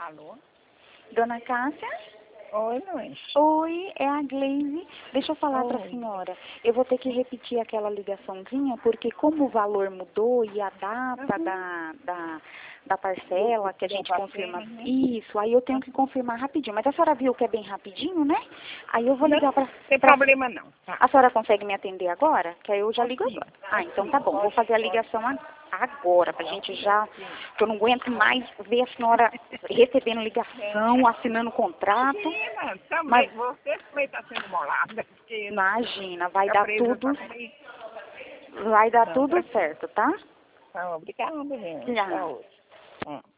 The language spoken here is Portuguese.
Alô? Dona Cássia? Oi, mãe. Oi, é a Gleise. Deixa eu falar para a Oi. senhora. Eu vou ter que repetir aquela ligaçãozinha, porque como o valor mudou e a data da parcela que a gente confirma isso, aí eu tenho que confirmar rapidinho. Mas a senhora viu que é bem rapidinho, né? Aí eu vou ligar para... Não tem problema não. Tá. A senhora consegue me atender agora? Que aí eu já ligo agora. Ah, então tá bom. Vou fazer a ligação agora, pra gente já... Que eu não aguento mais ver a senhora recebendo ligação, assinando contrato. Imagina, também Mas você também está sendo molada. Porque imagina, vai tá dar presa tudo... também. Vai dar Não, tudo certo, tá? tá, obrigada, gente. Já. Tá,